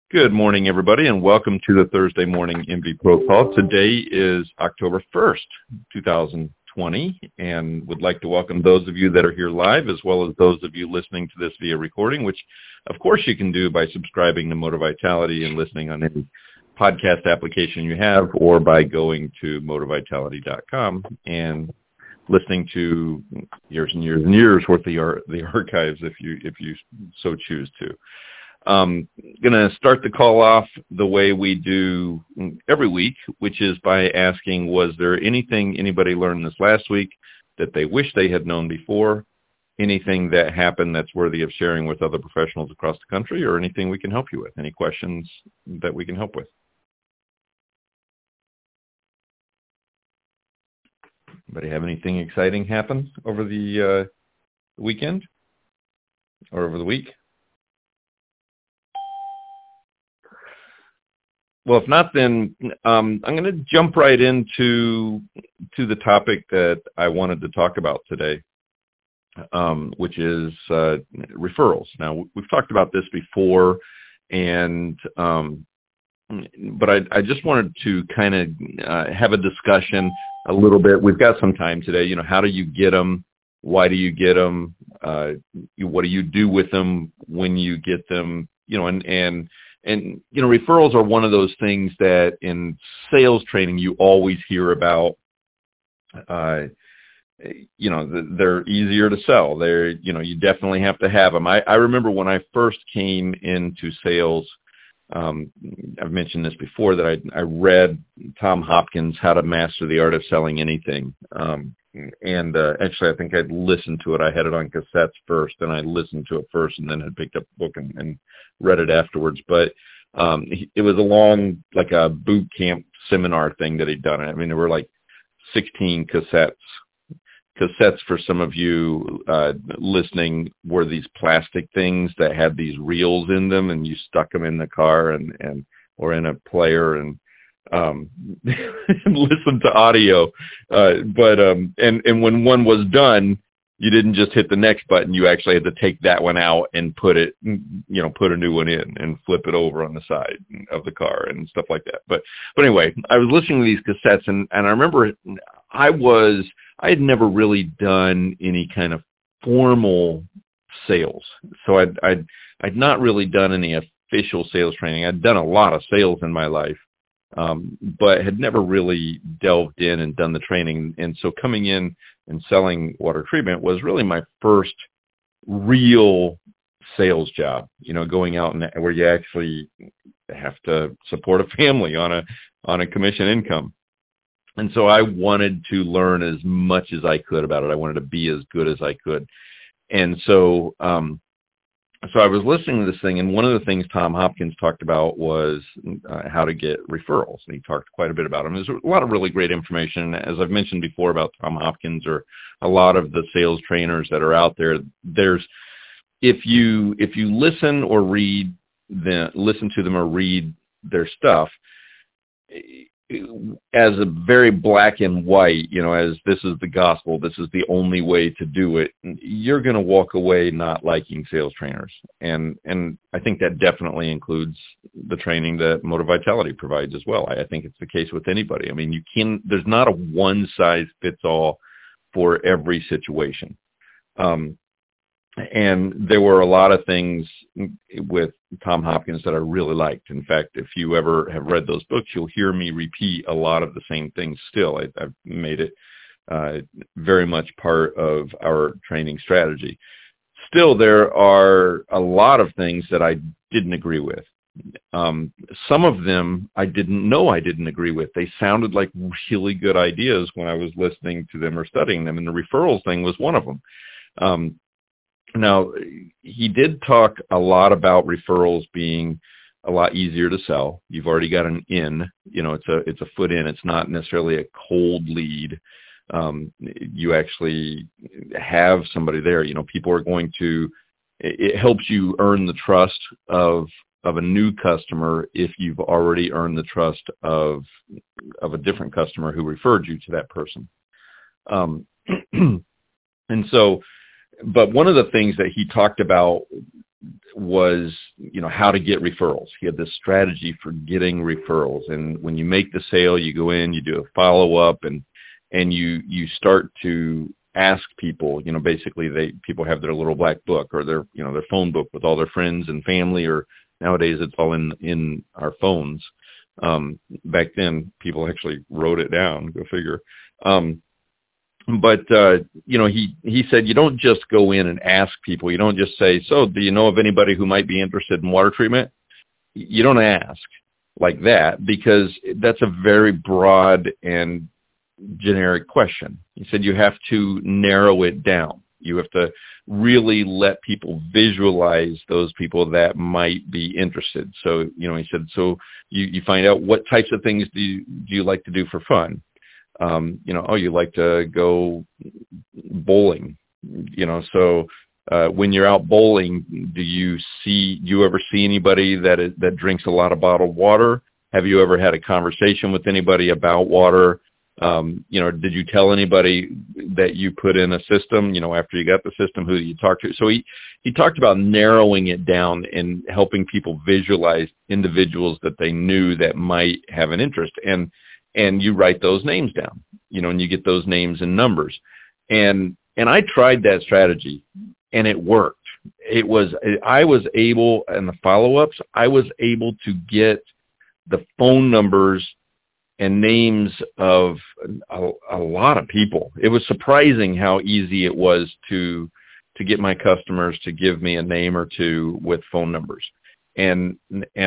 Good morning, everybody, and welcome to the Thursday morning MV Pro Call. Today is October 1st, 2020, and would like to welcome those of you that are here live, as well as those of you listening to this via recording, which, of course, you can do by subscribing to Motor Vitality and listening on any podcast application you have, or by going to motorvitality.com and listening to years and years and years worth of the archives if you so choose to. Going to start the call off the way we do every week, which is by asking, was there anything anybody learned this last week that they wish they had known before? Anything that happened that's worthy of sharing with other professionals across the country, or anything we can help you with? Any questions that we can help with? Anybody have anything exciting happen over the weekend or over the week? Well, if not, then I'm going to jump right into the topic that I wanted to talk about today, which is referrals. Now, we've talked about this before, but I just wanted to kind of have a discussion a little bit. We've got some time today. You know, how do you get them? Why do you get them? What do you do with them when you get them? You know, and referrals are one of those things that in sales training you always hear about. They're easier to sell. You definitely have to have them. I remember when I first came into sales, I've mentioned this before, that I read Tom Hopkins, How to Master the Art of Selling Anything. Actually, I think I'd listened to it. I had it on cassettes first, and I listened to it first, and then had picked up the book and read it afterwards. But it was a long, like a boot camp seminar thing that he'd done. I mean, there were like 16 cassettes. Cassettes, for some of you listening, were these plastic things that had these reels in them, and you stuck them in the car and or in a player and listen to audio. But when one was done, you didn't just hit the next button. You actually had to take that one out and put a new one in and flip it over on the side of the car and stuff like that. But anyway, I was listening to these cassettes, and I remember I had never really done any kind of formal sales. So I'd not really done any official sales training. I'd done a lot of sales in my life, but had never really delved in and done the training. And so coming in and selling water treatment was really my first real sales job, going out and where you actually have to support a family on a commission income. And so I wanted to learn as much as I could about it. I wanted to be as good as I could. And so I was listening to this thing, and one of the things Tom Hopkins talked about was how to get referrals. And he talked quite a bit about them. There's a lot of really great information. As I've mentioned before about Tom Hopkins, or a lot of the sales trainers that are out there, if you listen to them or read their stuff as a very black and white, as this is the gospel, this is the only way to do it, you're going to walk away not liking sales trainers. And I think that definitely includes the training that Motor Vitality provides as well. I think it's the case with anybody. I mean, there's not a one size fits all for every situation. And there were a lot of things with Tom Hopkins that I really liked. In fact, if you ever have read those books, you'll hear me repeat a lot of the same things still. I've made it very much part of our training strategy. Still, there are a lot of things that I didn't agree with. Some of them I didn't know I didn't agree with. They sounded like really good ideas when I was listening to them or studying them, and the referrals thing was one of them. Now, he did talk a lot about referrals being a lot easier to sell. You've already got an in, it's a foot in. It's not necessarily a cold lead. You actually have somebody there. People are going to, it helps you earn the trust of a new customer if you've already earned the trust of a different customer who referred you to that person. And so, but one of the things that he talked about was, how to get referrals. He had this strategy for getting referrals. And when you make the sale, you go in, you do a follow-up, and you start to ask people, basically people have their little black book or their phone book with all their friends and family, or nowadays it's all in our phones. Back then people actually wrote it down, go figure. But he said, you don't just go in and ask people. You don't just say, so do you know of anybody who might be interested in water treatment? You don't ask like that, because that's a very broad and generic question. He said you have to narrow it down. You have to really let people visualize those people that might be interested. So, he said, so you find out what types of things do you like to do for fun? You like to go bowling, so when you're out bowling, do you ever see anybody that drinks a lot of bottled water? Have you ever had a conversation with anybody about water? Did you tell anybody that you put in a system, after you got the system, who you talked to? So he talked about narrowing it down and helping people visualize individuals that they knew that might have an interest. And you write those names down, and you get those names and numbers. And I tried that strategy, and it worked. I was able, in the follow-ups, I was able to get the phone numbers and names of a lot of people. It was surprising how easy it was to get my customers to give me a name or two with phone numbers. And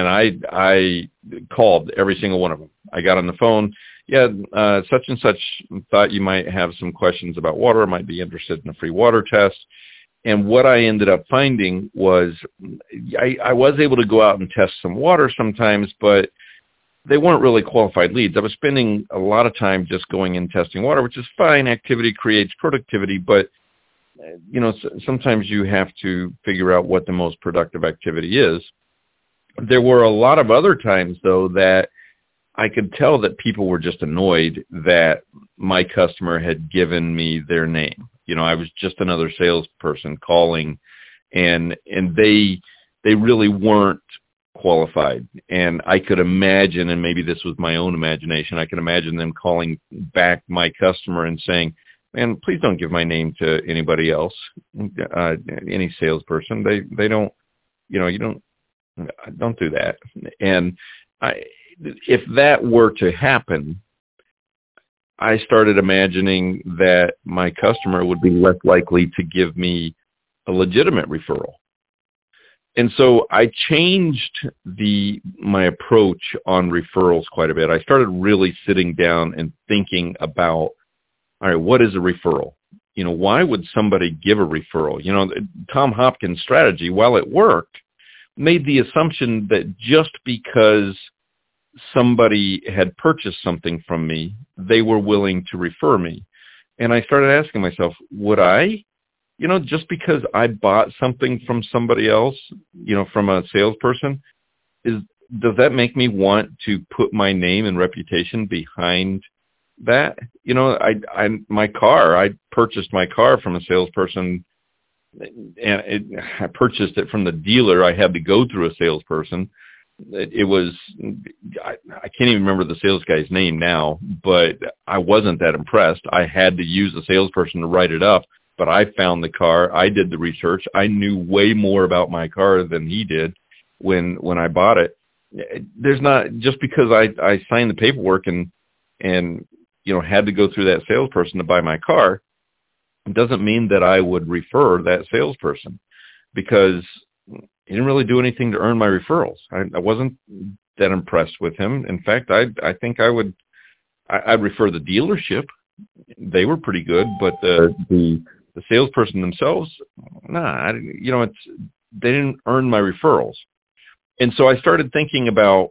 I called every single one of them. I got on the phone. Yeah, such and such thought you might have some questions about water, might be interested in a free water test. And what I ended up finding was I was able to go out and test some water sometimes, but they weren't really qualified leads. I was spending a lot of time just going and testing water, which is fine. Activity creates productivity, but sometimes you have to figure out what the most productive activity is. There were a lot of other times, though, that I could tell that people were just annoyed that my customer had given me their name. I was just another salesperson calling, and they really weren't qualified. And I could imagine, and maybe this was my own imagination, I could imagine them calling back my customer and saying, man, please don't give my name to anybody else, any salesperson. They don't, don't do that. And if that were to happen, I started imagining that my customer would be less likely to give me a legitimate referral. And so I changed my approach on referrals quite a bit. I started really sitting down and thinking about, all right, what is a referral? Why would somebody give a referral? Tom Hopkins' strategy, while it worked, made the assumption that just because somebody had purchased something from me, they were willing to refer me. And I started asking myself, would I? Just because I bought something from somebody else, from a salesperson, does that make me want to put my name and reputation behind that? I purchased my car from a salesperson, and I purchased it from the dealer. I had to go through a salesperson. It was, I can't even remember the sales guy's name now, but I wasn't that impressed. I had to use a salesperson to write it up, but I found the car. I did the research. I knew way more about my car than he did when I bought it. There's not, just because I signed the paperwork and had to go through that salesperson to buy my car, it doesn't mean that I would refer that salesperson, because he didn't really do anything to earn my referrals. I wasn't that impressed with him. In fact, I think I'd refer the dealership. They were pretty good, but the salesperson themselves, they didn't earn my referrals. And so I started thinking about,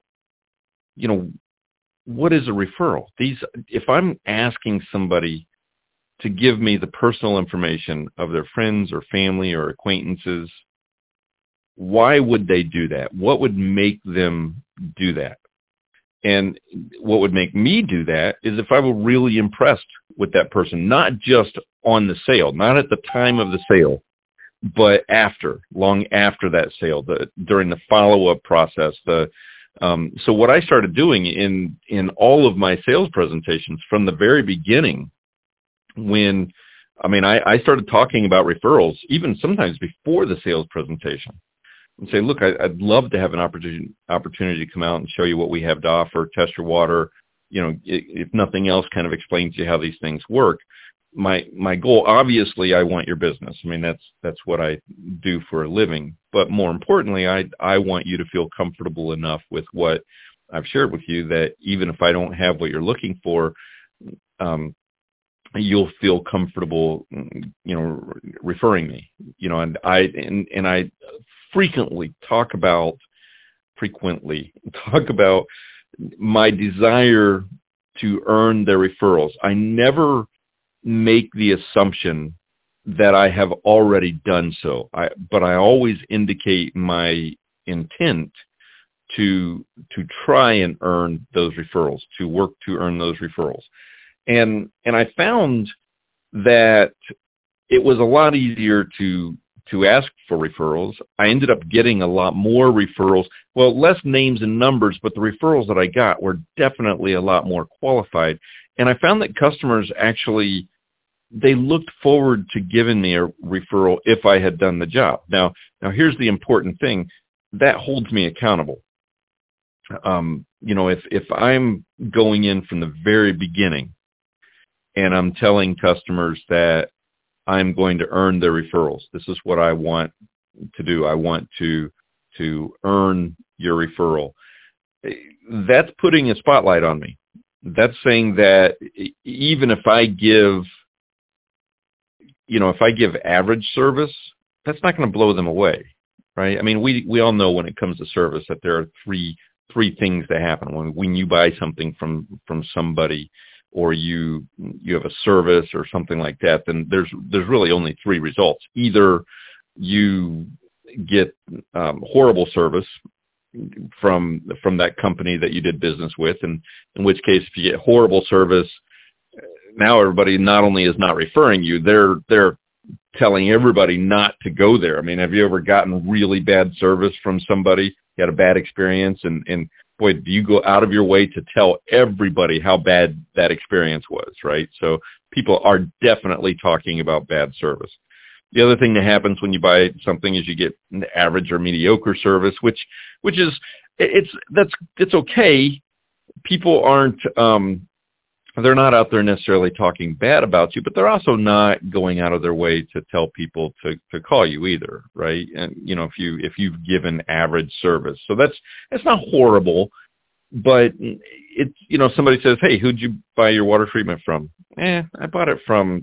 what is a referral? If I'm asking somebody to give me the personal information of their friends or family or acquaintances, why would they do that? What would make them do that? And what would make me do that is if I were really impressed with that person, not just on the sale, not at the time of the sale, but long after that sale, during the follow-up process, so what I started doing in all of my sales presentations from the very beginning, I started talking about referrals even sometimes before the sales presentation, and say, look, I'd love to have an opportunity to come out and show you what we have to offer, test your water, if nothing else, kind of explain to you how these things work. My goal, obviously, I want your business. That's what I do for a living. But more importantly, I want you to feel comfortable enough with what I've shared with you that even if I don't have what you're looking for, you'll feel comfortable, referring me. And I frequently talk about my desire to earn their referrals. I never make the assumption that I have already done so. But I always indicate my intent to try and earn those referrals, to work to earn those referrals. And I found that it was a lot easier to ask for referrals. I ended up getting a lot more referrals. Well, less names and numbers, but the referrals that I got were definitely a lot more qualified. And I found that customers actually, they looked forward to giving me a referral if I had done the job. Now here's the important thing. That holds me accountable. If I'm going in from the very beginning and I'm telling customers that I'm going to earn their referrals, this is what I want to do. I want to earn your referral. That's putting a spotlight on me. That's saying that even if I give average service, that's not going to blow them away, right? We all know when it comes to service that there are three things that happen when you buy something from somebody, or you have a service or something like that. Then there's really only three results. Either you get horrible service from that company that you did business with, and in which case, if you get horrible service, now everybody not only is not referring you, they're telling everybody not to go there. Have you ever gotten really bad service from somebody? You had a bad experience, and boy, do you go out of your way to tell everybody how bad that experience was, right? So people are definitely talking about bad service. The other thing that happens when you buy something is you get an average or mediocre service, which is it's okay. People aren't they're not out there necessarily talking bad about you, but they're also not going out of their way to tell people to call you either, right? And if you've given average service, so that's not horrible, but it's somebody says, hey, who'd you buy your water treatment from? I bought it from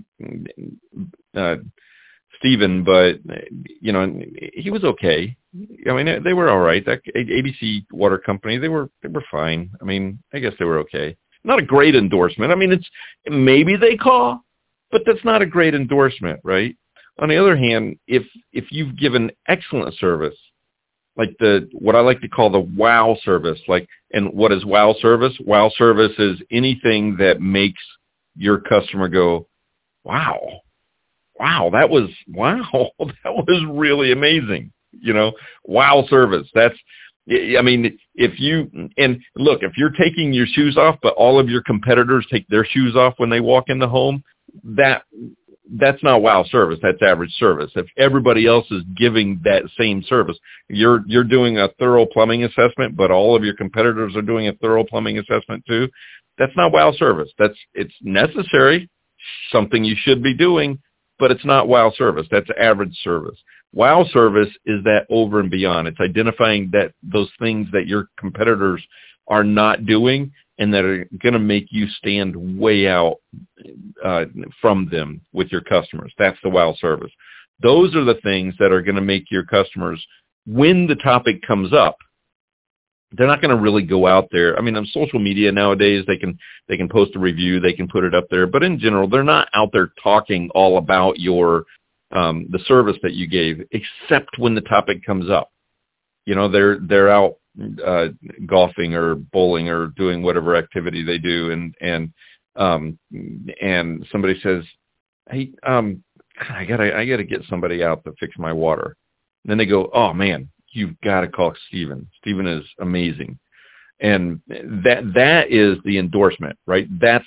Steven, but he was okay. They were all right. That ABC Water Company, they were fine. I guess they were okay. Not a great endorsement. It's maybe they call, but that's not a great endorsement, right? On the other hand, if you've given excellent service, like what I like to call the wow service, and what is wow service? Wow service is anything that makes your customer go, wow, that was really amazing. Wow service. If you're taking your shoes off, but all of your competitors take their shoes off when they walk in the home, that's not wow service. That's average service. If everybody else is giving that same service, you're doing a thorough plumbing assessment, but all of your competitors are doing a thorough plumbing assessment too, that's not wow service. It's necessary, something you should be doing, but it's not wow service. That's average service. Wow service is that over and beyond. It's identifying that those things that your competitors are not doing and that are going to make you stand way out from them with your customers. That's the wow service. Those are the things that are going to make your customers, when the topic comes up, they're not going to really go out there. On social media nowadays, they can post a review, they can put it up there, but in general, they're not out there talking all about your the service that you gave, except when the topic comes up. They're out golfing or bowling or doing whatever activity they do, and somebody says, hey, I gotta get somebody out to fix my water. And then they go, oh man, you've got to call Steven. Steven is amazing. And that is the endorsement, right? That's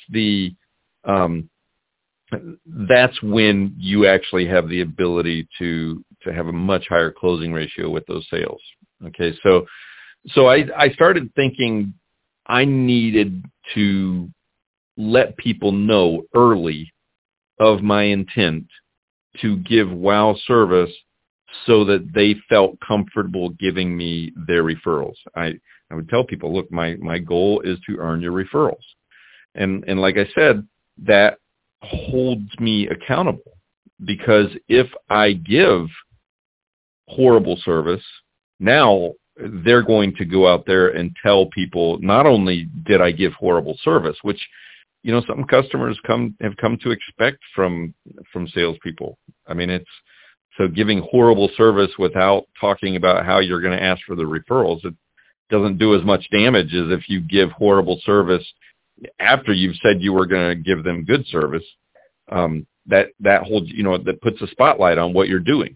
that's when you actually have the ability to have a much higher closing ratio with those sales. Okay. So I started thinking I needed to let people know early of my intent to give wow service so that they felt comfortable giving me their referrals. I would tell people, look, my goal is to earn your referrals. And like I said, that holds me accountable, because if I give horrible service, now they're going to go out there and tell people, not only did I give horrible service, which, you know, some customers have come to expect from salespeople. I mean, so giving horrible service without talking about how you're going to ask for the referrals, it doesn't do as much damage as if you give horrible service after you've said you were going to give them good service. That holds, you know, that puts a spotlight on what you're doing.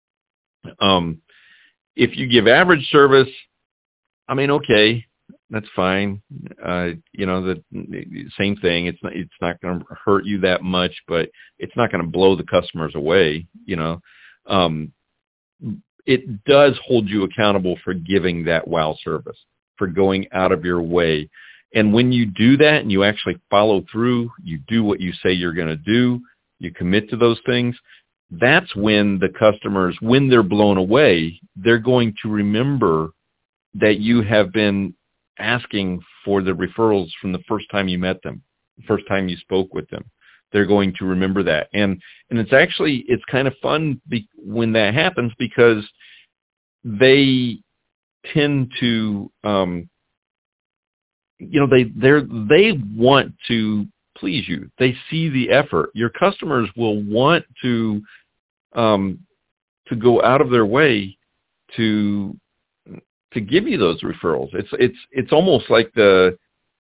If you give average service, I mean, okay, that's fine. You know, the same thing. It's not going to hurt you that much, but it's not going to blow the customers away. You know, it does hold you accountable for giving that wow service, for going out of your way. And when you do that and you actually follow through, you do what you say you're going to do, you commit to those things, that's when the customers, when they're blown away, they're going to remember that you have been asking for the referrals from the first time you met them, the first time you spoke with them. They're going to remember that. And it's kind of fun when that happens, because they tend to, you know, they want to please you. They see the effort. Your customers will want to go out of their way to give you those referrals. It's almost like they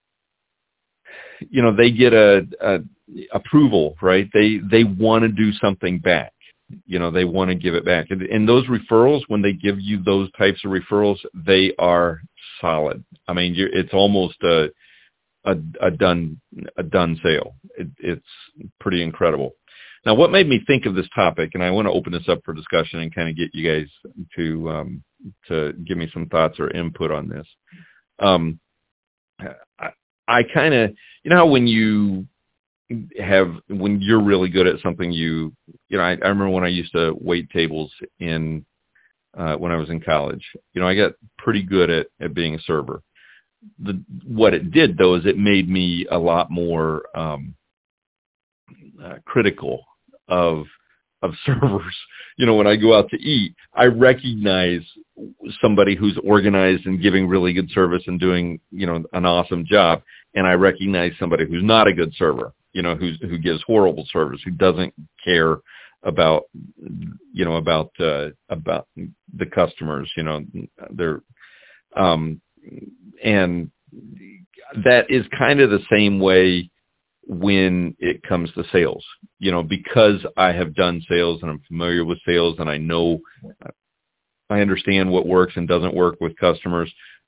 get a approval, right? They want to do something back. You know, they want to give it back. And those referrals, when they give you those types of referrals, they are solid. I mean, it's almost a done sale. It's pretty incredible. Now, what made me think of this topic, and I want to open this up for discussion and kind of get you guys to give me some thoughts or input on this. I kind of, you know how when you're really good at something, I remember when I used to wait tables when I was in college. You know, I got pretty good at being a server. What it did, though, is it made me a lot more critical of servers. You know, when I go out to eat, I recognize somebody who's organized and giving really good service and doing, you know, an awesome job, and I recognize somebody who's not a good server, you know, who gives horrible service, who doesn't care about the customers, you know, and that is kind of the same way when it comes to sales, you know, because I have done sales and I'm familiar with sales and I understand what works and doesn't work with customers.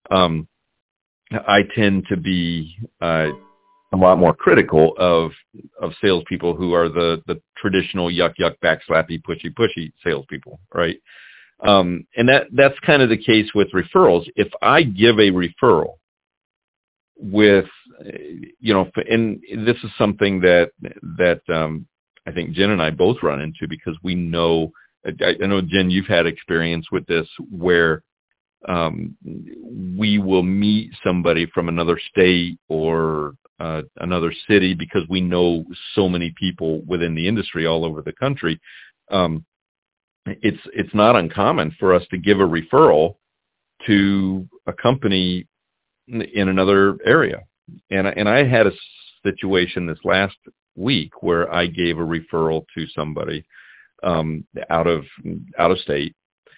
I tend to be a lot more critical of salespeople who are the traditional yuck, backslappy, pushy salespeople, right? And that's kind of the case with referrals. If I give a referral with, you know, and this is something that I think Jen and I both run into, because we know, I know, Jen, you've had experience with this, where we will meet somebody from another state or another city, because we know so many people within the industry all over the country. It's not uncommon for us to give a referral to a company in another area. And I had a situation this last week where I gave a referral to somebody out of state.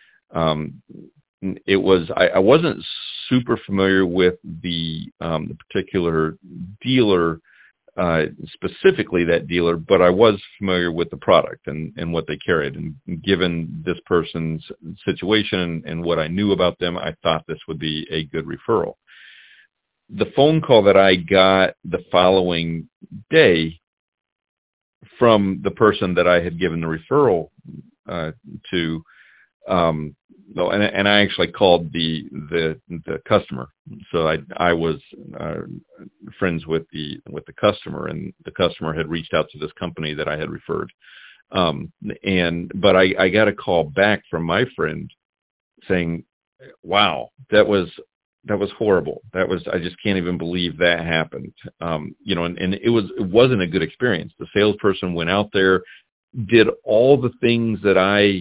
It was, I wasn't super familiar with the particular dealer specifically that dealer, but I was familiar with the product and what they carried. And given this person's situation and what I knew about them, I thought this would be a good referral. The phone call that I got the following day from the person that I had given the referral to, and I actually called the customer. So I was friends with the customer, and the customer had reached out to this company that I had referred. But I got a call back from my friend saying, "Wow, that was horrible. I just can't even believe that happened." And it wasn't a good experience. The salesperson went out there, did all the things that I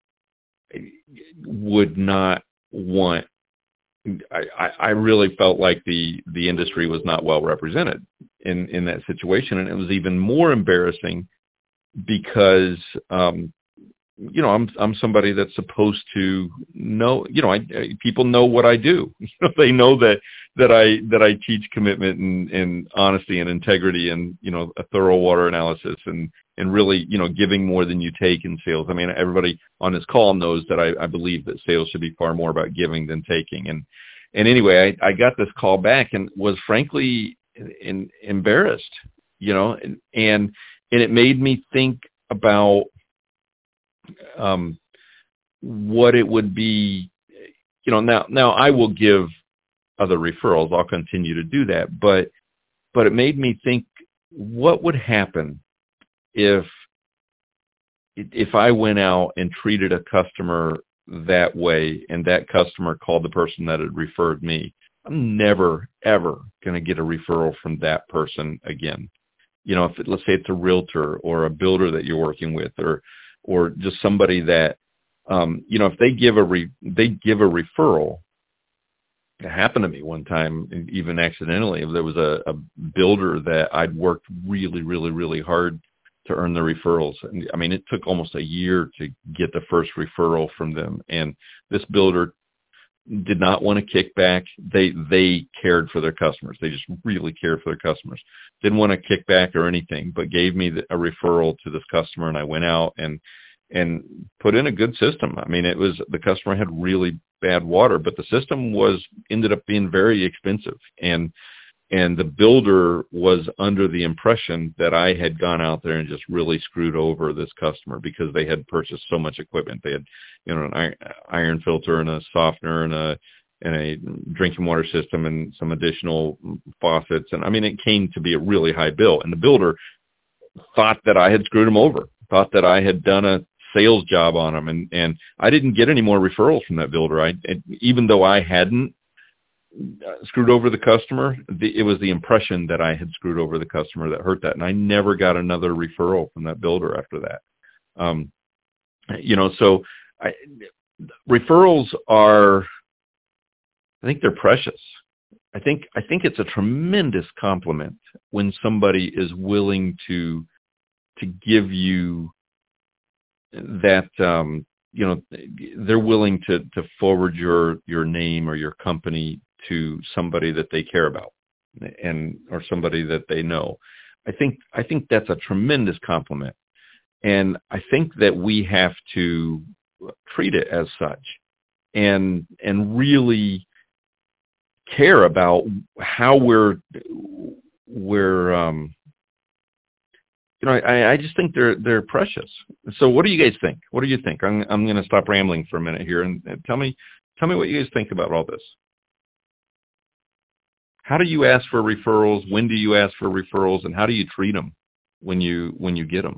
would not want. I really felt like the industry was not well represented in that situation. And it was even more embarrassing because, I'm somebody that's supposed to know, people know what I do. They know that I teach commitment and honesty and integrity and, a thorough water analysis and really, giving more than you take in sales. I mean, everybody on this call knows that I believe that sales should be far more about giving than taking. And anyway, I got this call back and was frankly embarrassed, and it made me think about what it would be, now I will give other referrals. I'll continue to do that, but it made me think, what would happen if I went out and treated a customer that way and that customer called the person that had referred me? I'm never, ever going to get a referral from that person again. Let's say it's a realtor or a builder that you're working with, or just somebody that, if they give a referral. It happened to me one time, even accidentally. There was a builder that I'd worked really, really, really hard to earn the referrals. And I mean, it took almost a year to get the first referral from them. And this builder did not want to kick back. They cared for their customers. They just really cared for their customers. Didn't want to kick back or anything, but gave me a referral to this customer. And I went out and put in a good system. I mean, the customer had really bad water, but the system ended up being very expensive. And the builder was under the impression that I had gone out there and just really screwed over this customer because they had purchased so much equipment. They had, an iron filter and a softener and a drinking water system and some additional faucets. And I mean, it came to be a really high bill. And the builder thought that I had screwed him over, thought that I had done a sales job on him. And I didn't get any more referrals from that builder. Even though I hadn't screwed over the customer, it was the impression that I had screwed over the customer that hurt that. And I never got another referral from that builder after that. So referrals are, I think they're precious. I think it's a tremendous compliment when somebody is willing to give you that, they're willing to forward your name or your company to somebody that they care about or somebody that they know. I think that's a tremendous compliment. And I think that we have to treat it as such and really care about how I just think they're precious. So what do you guys think? What do you think? I'm going to stop rambling for a minute here and tell me what you guys think about all this. How do you ask for referrals? When do you ask for referrals? And how do you treat them when you get them?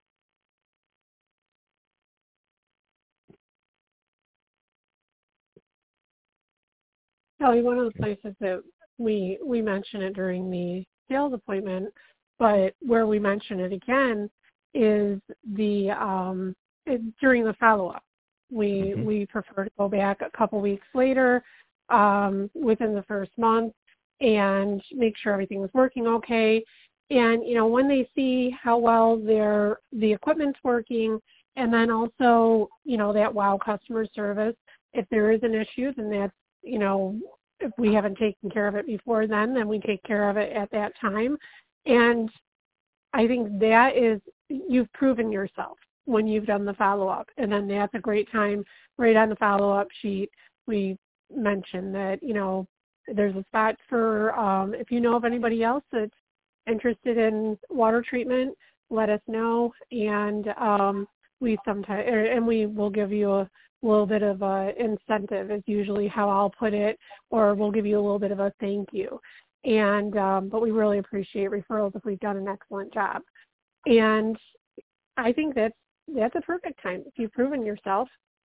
Kelly, one of the places that we mention it during the sales appointment, but where we mention it again is during the follow-up. We prefer to go back a couple weeks later, within the first month, and make sure everything was working okay. And when they see how well the equipment's working, and then also that wow customer service. If there is an issue, then that's if we haven't taken care of it before then we take care of it at that time. And I think that is, you've proven yourself when you've done the follow-up. And then that's a great time right on the follow-up sheet. We mentioned that, there's a spot for, if you know of anybody else that's interested in water treatment, let us know. And we will give you a little bit of a incentive is usually how I'll put it, or we'll give you a little bit of a thank you. And but we really appreciate referrals if we've done an excellent job. And I think that's a perfect time if you've proven yourself.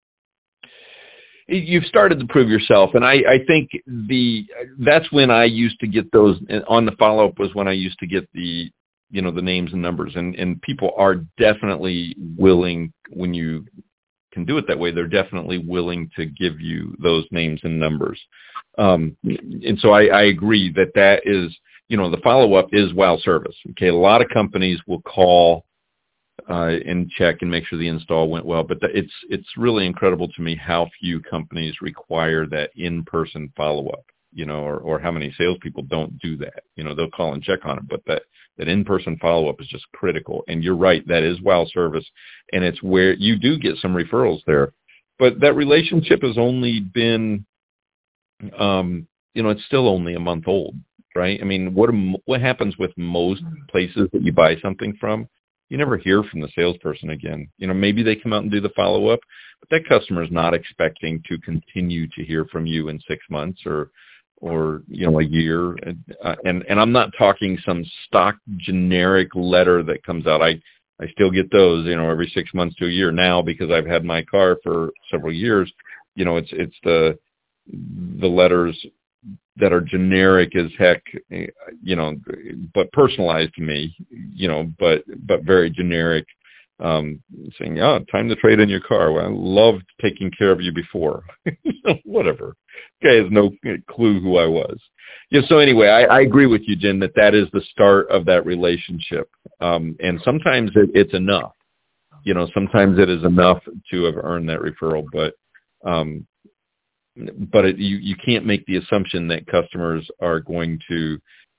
You've started to prove yourself, and I think that's when I used to get those on the follow-up, was when I used to get the names and numbers, and people are definitely willing, when you can do it that way, they're definitely willing to give you those names and numbers. And so I agree that is, the follow-up is wow service. Okay, a lot of companies will call and check and make sure the install went well, but it's really incredible to me how few companies require that in-person follow-up, or how many salespeople don't do that. They'll call and check on it, but that in-person follow-up is just critical. And you're right, that is wow service, and it's where you do get some referrals there. But that relationship has only been, it's still only a month old, right? I mean, what happens with most places that you buy something from? You never hear from the salesperson again. Maybe they come out and do the follow-up, but that customer is not expecting to continue to hear from you in 6 months or a year. And I'm not talking some stock generic letter that comes out. I still get those, every 6 months to a year now, because I've had my car for several years. It's the letters that are generic as heck, but personalized to me, but very generic, saying, time to trade in your car. Well, I loved taking care of you before. Whatever. Guy has no clue who I was. Yeah. So anyway, I agree with you, Jen, that is the start of that relationship. And sometimes it's enough. Sometimes it is enough to have earned that referral, but you can't make the assumption that customers are going to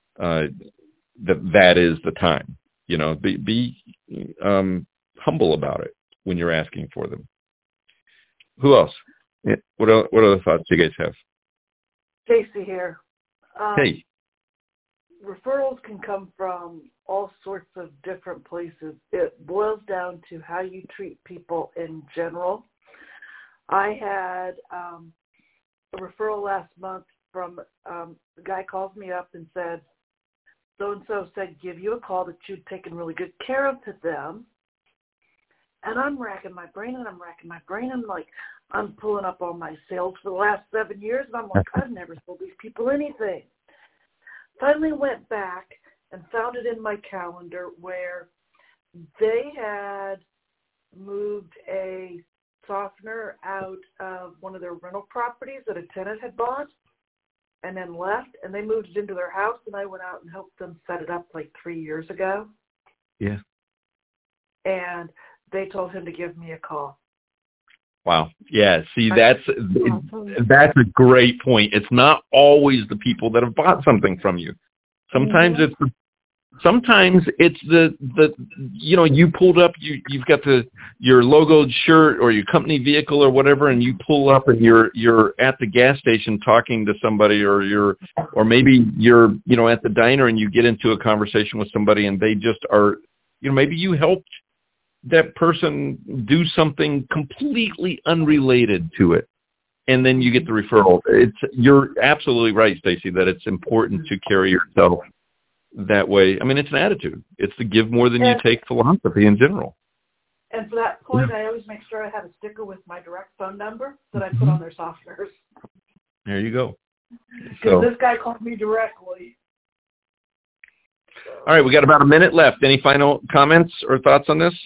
that is the time. Be humble about it when you're asking for them. Who else? What other thoughts do you guys have? Stacy here. Hey. Referrals can come from all sorts of different places. It boils down to how you treat people in general. I had a referral last month from the guy calls me up and said, so-and-so said give you a call, that you'd taken really good care of them. And I'm racking my brain. I'm like, I'm pulling up all my sales for the last 7 years, and I'm like, I've never sold these people anything. Finally went back and found it in my calendar where they had moved a softener out of one of their rental properties that a tenant had bought and then left, and they moved it into their house, and I went out and helped them set it up like 3 years ago. Yeah. And they told him to give me a call. Wow. Yeah. See, that's a great point. It's not always the people that have bought something from you. Sometimes it's the you pulled up, you've got your logoed shirt or your company vehicle or whatever, and you pull up and you're at the gas station talking to somebody, or maybe you're at the diner and you get into a conversation with somebody and they just are, maybe you helped that person do something completely unrelated to it, and then you get the referral. You're absolutely right, Stacy, that it's important to carry yourself that way. I mean, it's an attitude. It's the give more than you take philosophy in general. And for that point, I always make sure I have a sticker with my direct phone number that I put on their softeners. There you go. Because this guy called me directly. All right, we got about a minute left. Any final comments or thoughts on this?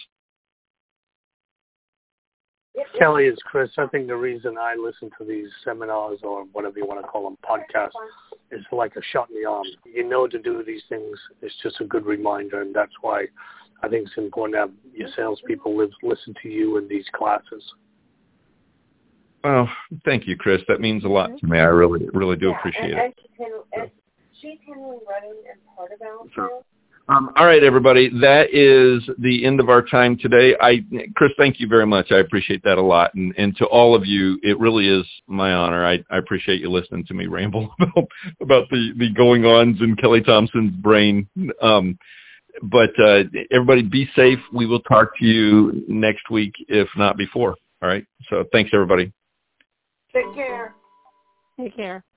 Kelly, it's Chris. I think the reason I listen to these seminars, or whatever you want to call them, podcasts, is like a shot in the arm. You know to do these things. It's just a good reminder, and that's why I think it's important to have your salespeople listen to you in these classes. Well, thank you, Chris. That means a lot to me. I really, really do appreciate it. She's handling running and part of our sales. All right, everybody. That is the end of our time today. Chris, thank you very much. I appreciate that a lot. And to all of you, it really is my honor. I appreciate you listening to me ramble about the going-ons in Kelly Thompson's brain. But everybody be safe. We will talk to you next week, if not before. All right. So thanks, everybody. Take care. Take care.